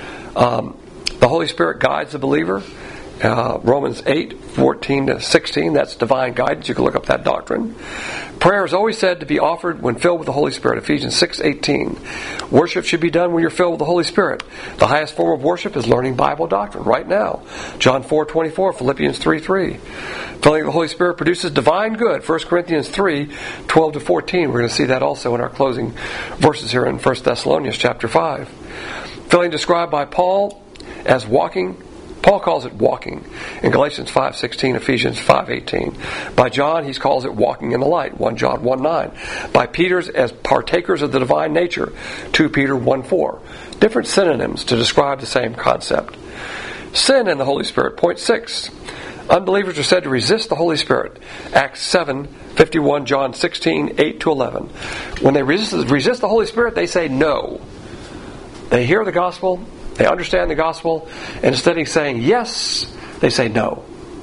Um, the Holy Spirit guides the believer. Uh, Romans eight, fourteen to sixteen, that's divine guidance. You can look up that doctrine. Prayer is always said to be offered when filled with the Holy Spirit. Ephesians six, eighteen. Worship should be done when you're filled with the Holy Spirit. The highest form of worship is learning Bible doctrine right now. John four, twenty-four, Philippians three, three. Filling of the Holy Spirit produces divine good. First Corinthians three, twelve to fourteen. We're going to see that also in our closing verses here in First Thessalonians chapter five. Filling described by Paul as walking. Paul calls it walking in Galatians five sixteen, Ephesians five eighteen. By John, he calls it walking in the light, First John one nine. By Peter's, as partakers of the divine nature, Second Peter one four. Different synonyms to describe the same concept. Sin and the Holy Spirit. Point six. Unbelievers are said to resist the Holy Spirit. Acts seven fifty-one, John sixteen, eight to eleven. When they resist, resist the Holy Spirit, they say no. They hear the gospel, they understand the gospel, and instead of saying yes, they say no.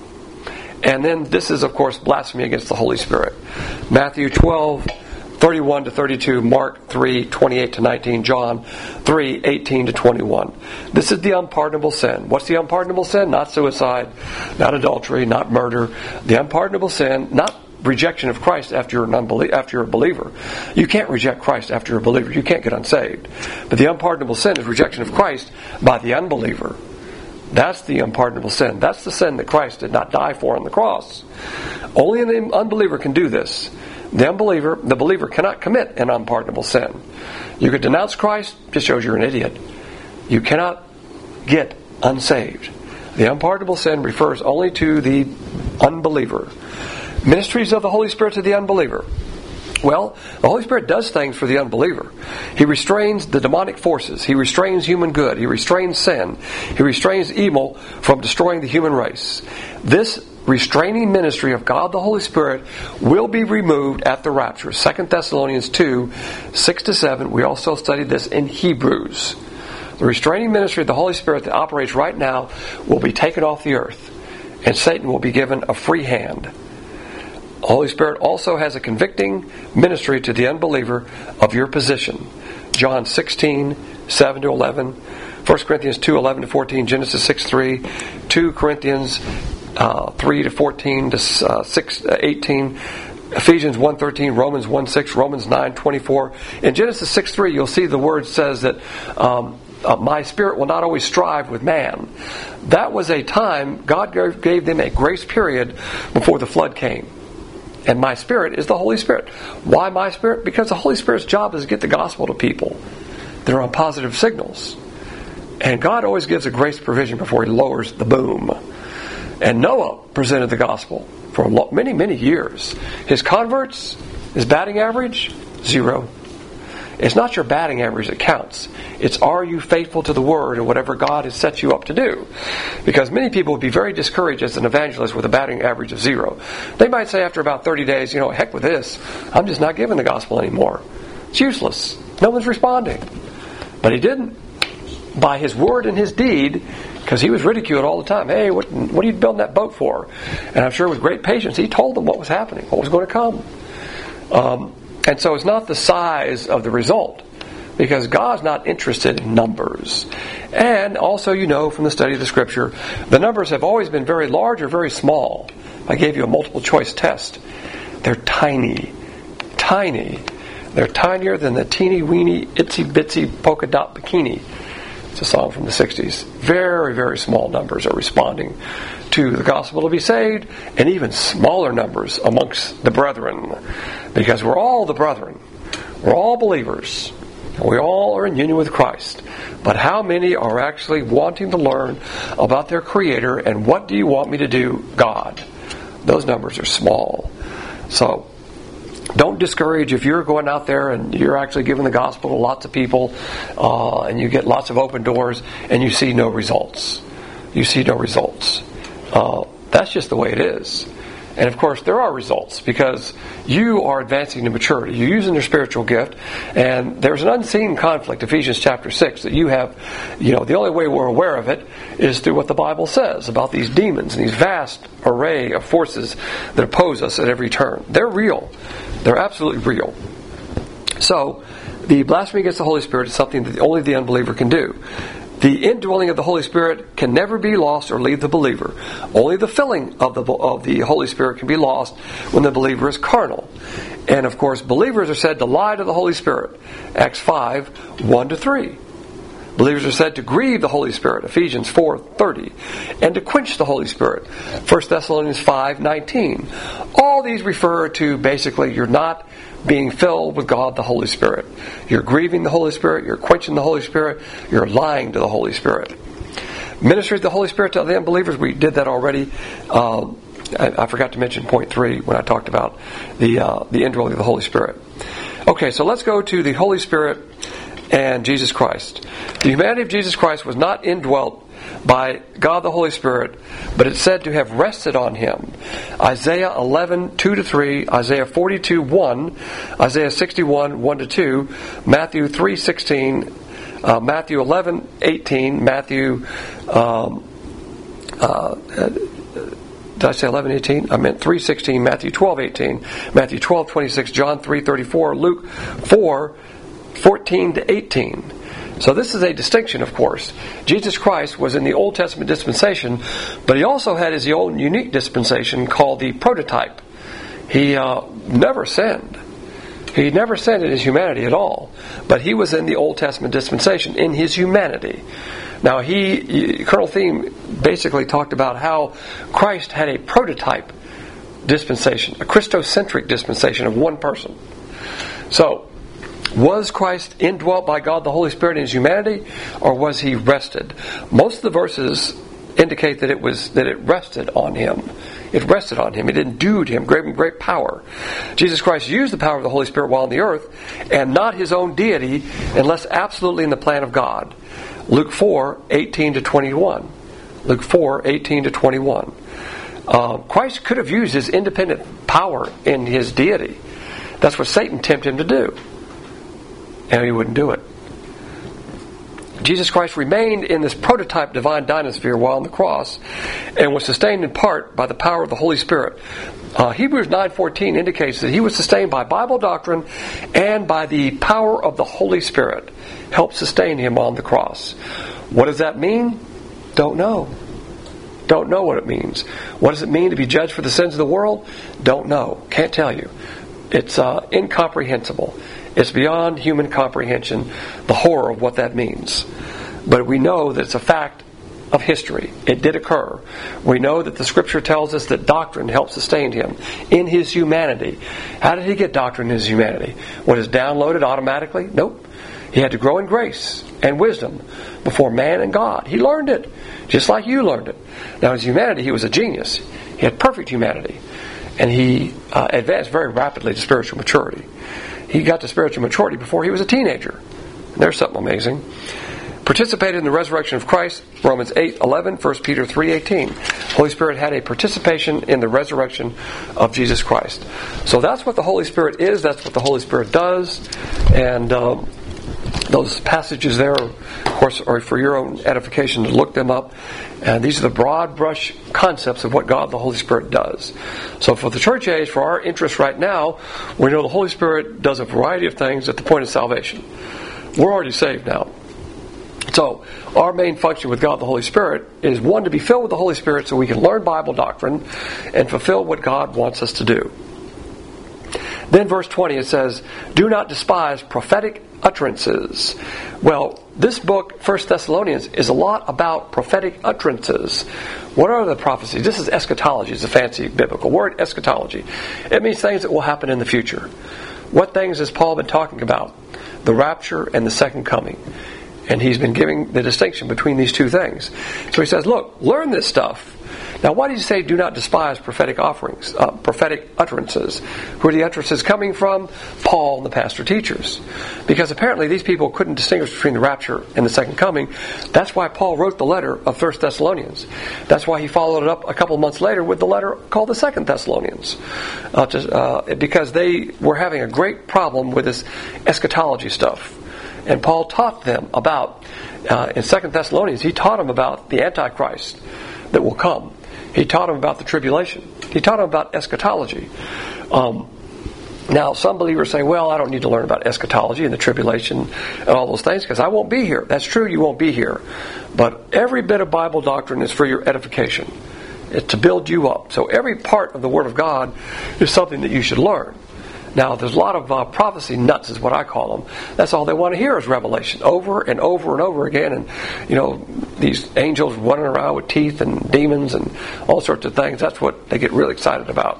And then this is, of course, blasphemy against the Holy Spirit. Matthew twelve, thirty-one to thirty-two, Mark three, twenty-eight to nineteen, John three, eighteen to twenty-one. This is the unpardonable sin. What's the unpardonable sin? Not suicide, not adultery, not murder. The unpardonable sin, not rejection of Christ after you're an unbelie- after you're a believer. You can't reject Christ after you're a believer. You can't get unsaved. But the unpardonable sin is rejection of Christ by the unbeliever. That's the unpardonable sin. That's the sin that Christ did not die for on the cross. Only an unbeliever can do this. The unbeliever, the believer cannot commit an unpardonable sin. You could denounce Christ, just shows you're an idiot. You cannot get unsaved. The unpardonable sin refers only to the unbeliever. Ministries of the Holy Spirit to the unbeliever. Well, the Holy Spirit does things for the unbeliever. He restrains the demonic forces. He restrains human good. He restrains sin. He restrains evil from destroying the human race. This restraining ministry of God the Holy Spirit will be removed at the rapture. Second Thessalonians two, six to seven. We also studied this in Hebrews. The restraining ministry of the Holy Spirit that operates right now will be taken off the earth, and Satan will be given a free hand. The Holy Spirit also has a convicting ministry to the unbeliever of your position. John sixteen, seven to eleven, First Corinthians two, eleven to fourteen, Genesis six, three, Second Corinthians uh, three to fourteen to uh, six, uh, eighteen, Ephesians one, thirteen, Romans one, six, Romans nine, twenty-four. In Genesis six, three, you'll see the word says that um, uh, my spirit will not always strive with man. That was a time God gave them a grace period before the flood came. And my spirit is the Holy Spirit. Why my spirit? Because the Holy Spirit's job is to get the gospel to people that are on positive signals. And God always gives a grace provision before He lowers the boom. And Noah presented the gospel for many, many years. His converts, his batting average, zero. It's not your batting average that counts. It's, are you faithful to the Word and whatever God has set you up to do? Because many people would be very discouraged as an evangelist with a batting average of zero. They might say after about thirty days, you know, heck with this. I'm just not giving the gospel anymore. It's useless. No one's responding. But he didn't. By his word and his deed, because he was ridiculed all the time. Hey, what, what are you building that boat for? And I'm sure with great patience, he told them what was happening, what was going to come. Um, and so it's not the size of the result, because God's not interested in numbers. And also, you know from the study of the Scripture, the numbers have always been very large or very small. I gave you a multiple choice test. They're tiny. Tiny. They're tinier than the teeny weeny itsy bitsy polka dot bikini. It's a song from the sixties. Very, very small numbers are responding to the gospel to be saved, and even smaller numbers amongst the brethren, because we're all the brethren. We're all believers. We all are in union with Christ. But how many are actually wanting to learn about their Creator and what do you want me to do, God? Those numbers are small. So, don't discourage if you're going out there and you're actually giving the gospel to lots of people uh, and you get lots of open doors and you see no results. You see no results. Uh, that's just the way it is. And of course there are results because you are advancing to maturity. You're using your spiritual gift, and there's an unseen conflict, Ephesians chapter six, that you have, you know, the only way we're aware of it is through what the Bible says about these demons and these vast array of forces that oppose us at every turn. They're real. They're absolutely real. So, the blasphemy against the Holy Spirit is something that only the unbeliever can do. The indwelling of the Holy Spirit can never be lost or leave the believer. Only the filling of the of the Holy Spirit can be lost when the believer is carnal. And of course, believers are said to lie to the Holy Spirit. Acts five, one to three. Believers are said to grieve the Holy Spirit, Ephesians four thirty, and to quench the Holy Spirit, First Thessalonians five nineteen. All these refer to basically you're not being filled with God the Holy Spirit. You're grieving the Holy Spirit, you're quenching the Holy Spirit, you're lying to the Holy Spirit. Ministry of the Holy Spirit to the unbelievers, we did that already. Uh, I, I forgot to mention point three when I talked about the uh, the indwelling of the Holy Spirit. Okay, so let's go to the Holy Spirit and Jesus Christ. The humanity of Jesus Christ was not indwelt by God the Holy Spirit, but it's said to have rested on Him. Isaiah eleven, two to three, Isaiah forty-two, one, Isaiah sixty-one, one to two, Matthew three, sixteen, uh, Matthew eleven, eighteen, Matthew, um, uh, did I say eleven, eighteen? I meant three, sixteen, Matthew twelve, eighteen, Matthew twelve, twenty-six, John three, thirty-four, Luke four, fourteen to eighteen. So this is a distinction, of course. Jesus Christ was in the Old Testament dispensation, but He also had His own unique dispensation called the prototype. He uh, never sinned. He never sinned in His humanity at all, but He was in the Old Testament dispensation in His humanity. Now, he, Colonel Thiem basically talked about how Christ had a prototype dispensation, a Christocentric dispensation of one person. So, was Christ indwelt by God the Holy Spirit in His humanity, or was He rested? Most of the verses indicate that it was that it rested on Him. It rested on Him. It endued Him, gave Him great power. Jesus Christ used the power of the Holy Spirit while on the earth, and not His own deity, unless absolutely in the plan of God. Luke four, eighteen to twenty-one. Luke four, eighteen to twenty-one. Uh, Christ could have used His independent power in His deity. That's what Satan tempted Him to do. And He wouldn't do it. Jesus Christ remained in this prototype divine dynasphere while on the cross and was sustained in part by the power of the Holy Spirit. Uh, Hebrews nine fourteen indicates that He was sustained by Bible doctrine and by the power of the Holy Spirit. Helped sustain Him on the cross. What does that mean? Don't know. Don't know what it means. What does it mean to be judged for the sins of the world? Don't know. Can't tell you. It's uh, incomprehensible. It's beyond human comprehension, the horror of what that means. But we know that it's a fact of history. It did occur. We know that the Scripture tells us that doctrine helped sustain him in his humanity. How did he get doctrine in his humanity? Was it downloaded automatically? Nope. He had to grow in grace and wisdom before man and God. He learned it, just like you learned it. Now, his humanity, he was a genius. He had perfect humanity. And he uh, advanced very rapidly to spiritual maturity. He got to spiritual maturity before he was a teenager. And there's something amazing. Participated in the resurrection of Christ, Romans eight eleven, First Peter three eighteen. Holy Spirit had a participation in the resurrection of Jesus Christ. So that's what the Holy Spirit is. That's what the Holy Spirit does. And um, those passages there, of course, are for your own edification to look them up. And these are the broad brush concepts of what God the Holy Spirit does. So for the church age, for our interest right now, we know the Holy Spirit does a variety of things at the point of salvation. We're already saved now. So, our main function with God the Holy Spirit is, one, to be filled with the Holy Spirit so we can learn Bible doctrine and fulfill what God wants us to do. Then verse twenty, it says, do not despise prophetic utterances. Well, this book, First Thessalonians, is a lot about prophetic utterances. What are the prophecies? This is eschatology. It's a fancy biblical word, eschatology. It means things that will happen in the future. What things has Paul been talking about? The rapture and the second coming. And he's been giving the distinction between these two things. So he says, look, learn this stuff. Now, why did he say do not despise prophetic offerings, uh, prophetic utterances? Who are the utterances coming from? Paul and the pastor teachers. Because apparently these people couldn't distinguish between the rapture and the second coming. That's why Paul wrote the letter of First Thessalonians. That's why he followed it up a couple months later with the letter called the Second Thessalonians. Uh, to, uh, because they were having a great problem with this eschatology stuff. And Paul taught them about, uh, in Second Thessalonians, he taught them about the Antichrist that will come. He taught them about the tribulation. He taught them about eschatology. Um, now, some believers say, well, I don't need to learn about eschatology and the tribulation and all those things because I won't be here. That's true, you won't be here. But every bit of Bible doctrine is for your edification. It's to build you up. So every part of the Word of God is something that you should learn. Now, there's a lot of uh, prophecy nuts is what I call them. That's all they want to hear is revelation over and over and over again. And, you know, these angels running around with teeth and demons and all sorts of things. That's what they get really excited about.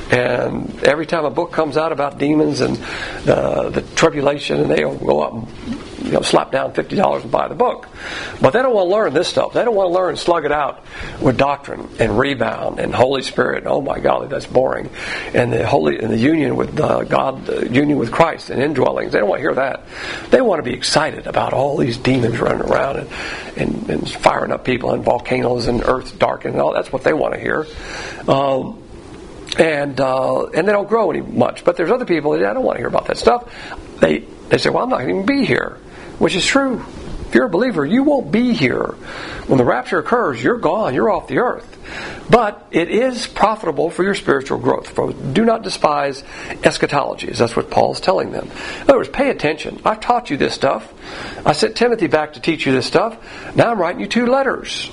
And every time a book comes out about demons and the, the tribulation, and they'll go up and, you know, slap down fifty dollars and buy the book. But they don't want to learn this stuff. They don't want to learn and slug it out with doctrine and rebound and Holy Spirit. Oh my golly, that's boring. And the holy and the union with uh, God, the union with Christ and indwellings. They don't want to hear that. They want to be excited about all these demons running around and, and, and firing up people and volcanoes and earth darkening and all. That's what they want to hear. Um, and uh, and they don't grow any much. But there's other people that I don't want to hear about that stuff. They they say, well, I'm not going to even be here. Which is true. If you're a believer, you won't be here. When the rapture occurs, you're gone. You're off the earth. But it is profitable for your spiritual growth. For do not despise eschatologies. That's what Paul's telling them. In other words, pay attention. I've taught you this stuff. I sent Timothy back to teach you this stuff. Now I'm writing you two letters.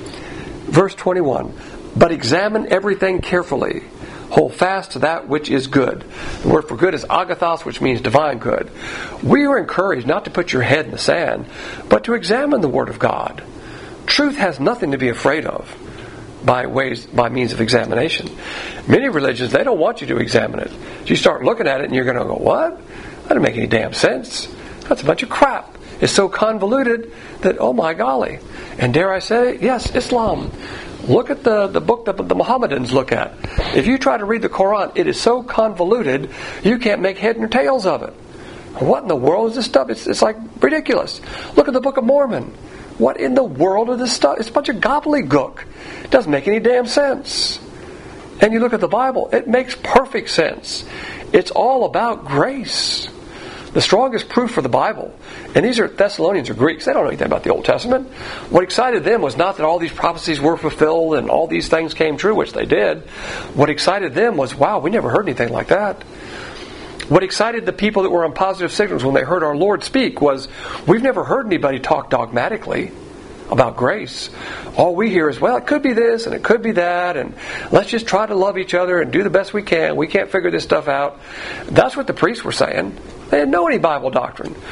Verse twenty-one. But examine everything carefully. Hold fast to that which is good. The word for good is agathos, which means divine good. We are encouraged not to put your head in the sand, but to examine the Word of God. Truth has nothing to be afraid of by ways, by means of examination. Many religions, they don't want you to examine it. You start looking at it and you're going to go, what? That doesn't make any damn sense. That's a bunch of crap. It's so convoluted that, oh my golly. And dare I say, yes, Islam. Look at the, the book that the Mohammedans look at. If you try to read the Quran, it is so convoluted, you can't make head nor tails of it. What in the world is this stuff? It's, it's like ridiculous. Look at the Book of Mormon. What in the world is this stuff? It's a bunch of gobbledygook. It doesn't make any damn sense. And you look at the Bible, it makes perfect sense. It's all about grace. The strongest proof for the Bible, and these are Thessalonians or Greeks, they don't know anything about the Old Testament. What excited them was not that all these prophecies were fulfilled and all these things came true, which they did. What excited them was, wow, we never heard anything like that. What excited the people that were on positive signals when they heard our Lord speak was, we've never heard anybody talk dogmatically about grace. All we hear is, well, it could be this and it could be that, and let's just try to love each other and do the best we can. We can't figure this stuff out. That's what the priests were saying. They didn't know any Bible doctrine.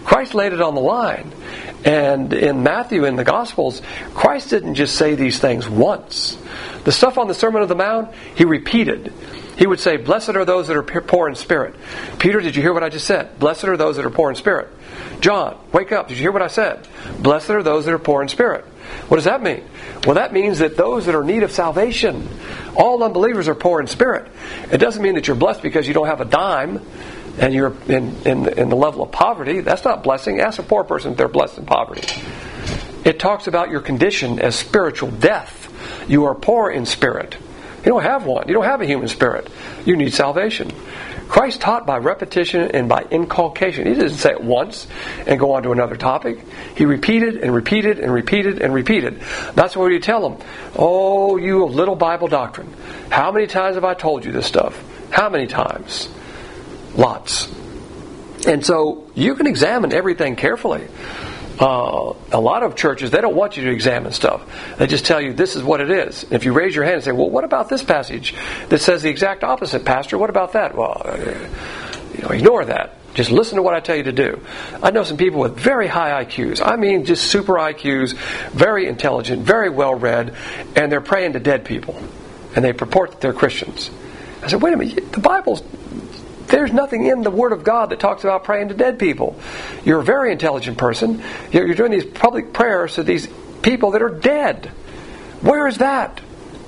Christ laid it on the line. And in Matthew, in the Gospels, Christ didn't just say these things once. The stuff on the Sermon on the Mount, he repeated. He would say, blessed are those that are poor in spirit. Peter, did you hear what I just said? Blessed are those that are poor in spirit. John, wake up. Did you hear what I said? Blessed are those that are poor in spirit. What does that mean? Well, that means that those that are in need of salvation, all unbelievers are poor in spirit. It doesn't mean that you're blessed because you don't have a dime and you're in, in, in the level of poverty. That's not blessing. Ask a poor person if they're blessed in poverty. It talks about your condition as spiritual death. You are poor in spirit. You don't have one. You don't have a human spirit. You need salvation. Christ taught by repetition and by inculcation. He didn't say it once and go on to another topic. He repeated and repeated and repeated and repeated. That's why you tell them, oh, you of little Bible doctrine. How many times have I told you this stuff? How many times? Lots. And so you can examine everything carefully. Uh, a lot of churches, they don't want you to examine stuff. They just tell you this is what it is. If you raise your hand and say, well, what about this passage that says the exact opposite, Pastor? What about that? Well, uh, you know, ignore that. Just listen to what I tell you to do. I know some people with very high I Qs. I mean, just super I Qs, very intelligent, very well read, and they're praying to dead people. And they purport that they're Christians. I said, wait a minute, the Bible's there's nothing in the Word of God that talks about praying to dead people. You're a very intelligent person. You're doing these public prayers to these people that are dead. Where is that?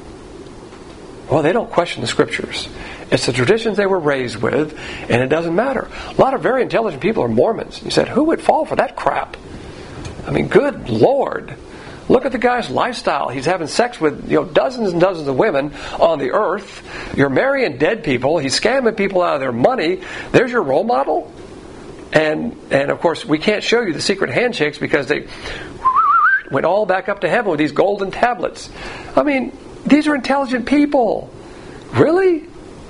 Well, they don't question the Scriptures. It's the traditions they were raised with, and it doesn't matter. A lot of very intelligent people are Mormons. You said, who would fall for that crap? I mean, good Lord. Look at the guy's lifestyle. He's having sex with, you know, dozens and dozens of women on the earth. You're marrying dead people. He's scamming people out of their money. There's your role model. And, and of course, we can't show you the secret handshakes because they went all back up to heaven with these golden tablets. I mean, these are intelligent people. Really?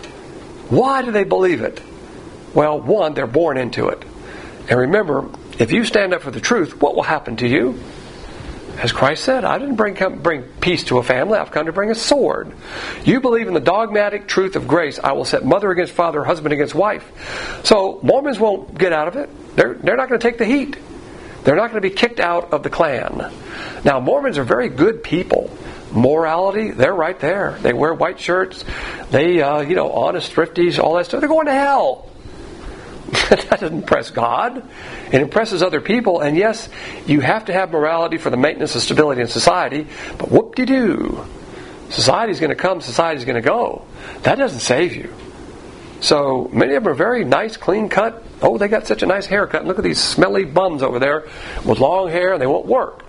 Why do they believe it? Well, one, they're born into it. And remember, if you stand up for the truth, what will happen to you? As Christ said, I didn't bring come, bring peace to a family. I've come to bring a sword. You believe in the dogmatic truth of grace. I will set mother against father, husband against wife. So Mormons won't get out of it. They're, they're not going to take the heat. They're not going to be kicked out of the clan. Now, Mormons are very good people. Morality, they're right there. They wear white shirts. They, uh, you know, honest, thrifties, all that stuff. They're going to hell. That doesn't impress God. It impresses other people. And yes, you have to have morality for the maintenance of stability in society. But whoop-de-doo. Society's going to come, society's going to go. That doesn't save you. So many of them are very nice, clean cut. Oh, they got such a nice haircut. And look at these smelly bums over there with long hair, and they won't work.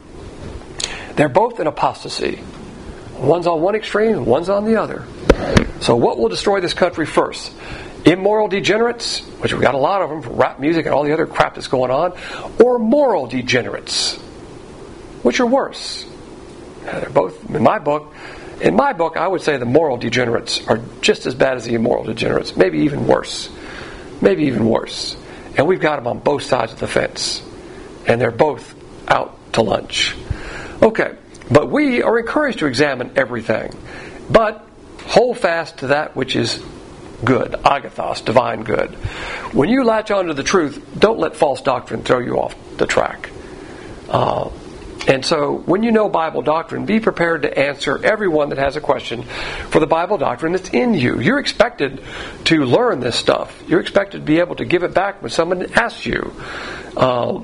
They're both in apostasy. One's on one extreme, one's on the other. So what will destroy this country first? Immoral degenerates, which we've got a lot of them from rap music and all the other crap that's going on, or moral degenerates, which are worse. They're both, in my book, in my book, I would say the moral degenerates are just as bad as the immoral degenerates, maybe even worse. Maybe even worse. And we've got them on both sides of the fence. And they're both out to lunch. Okay, but we are encouraged to examine everything. But hold fast to that which is good, agathos, divine good. When you latch on to the truth, don't let false doctrine throw you off the track. Uh, and so, when you know Bible doctrine, be prepared to answer everyone that has a question for the Bible doctrine that's in you. You're expected to learn this stuff. You're expected to be able to give it back when someone asks you. Uh,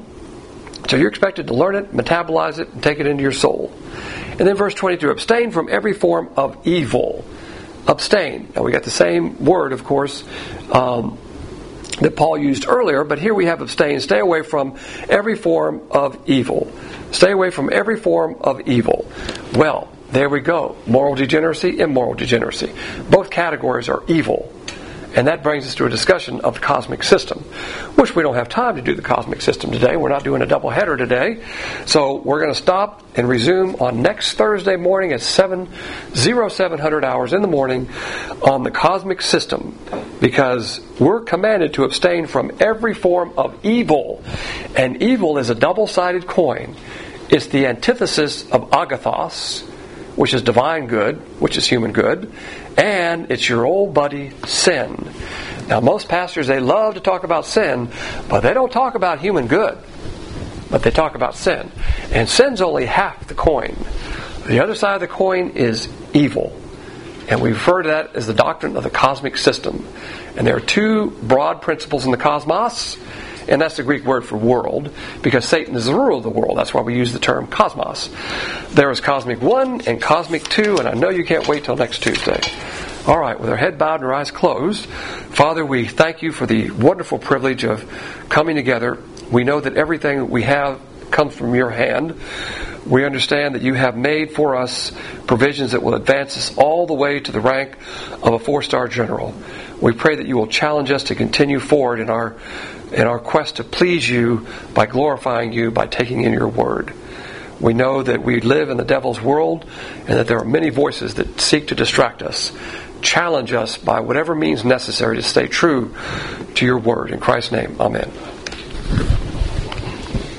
so you're expected to learn it, metabolize it, and take it into your soul. And then verse twenty-two, abstain from every form of evil. Abstain. Now we got the same word, of course, um, that Paul used earlier, but here we have abstain. Stay away from every form of evil. Stay away from every form of evil. Well, there we go. Moral degeneracy, immoral degeneracy. Both categories are evil. And that brings us to a discussion of the cosmic system, which we don't have time to do the cosmic system today. We're not doing a double header today. So we're going to stop and resume on next Thursday morning at seven oh seven hundred hours in the morning on the cosmic system, because we're commanded to abstain from every form of evil. And evil is a double-sided coin. It's the antithesis of agathos, which is divine good, which is human good, and it's your old buddy, sin. Now, most pastors, they love to talk about sin, but they don't talk about human good. But they talk about sin. And sin's only half the coin. The other side of the coin is evil. And we refer to that as the doctrine of the cosmic system. And there are two broad principles in the cosmos, and that's the Greek word for world, because Satan is the ruler of the world. That's why we use the term cosmos. There is cosmic one and cosmic two, and I know you can't wait till next Tuesday. All right, with our head bowed and our eyes closed, Father, we thank you for the wonderful privilege of coming together. We know that everything we have comes from your hand. We understand that you have made for us provisions that will advance us all the way to the rank of a four-star general. We pray that you will challenge us to continue forward in our in our quest to please you by glorifying you, by taking in your word. We know that we live in the devil's world and that there are many voices that seek to distract us. Challenge us by whatever means necessary to stay true to your word. In Christ's name, amen.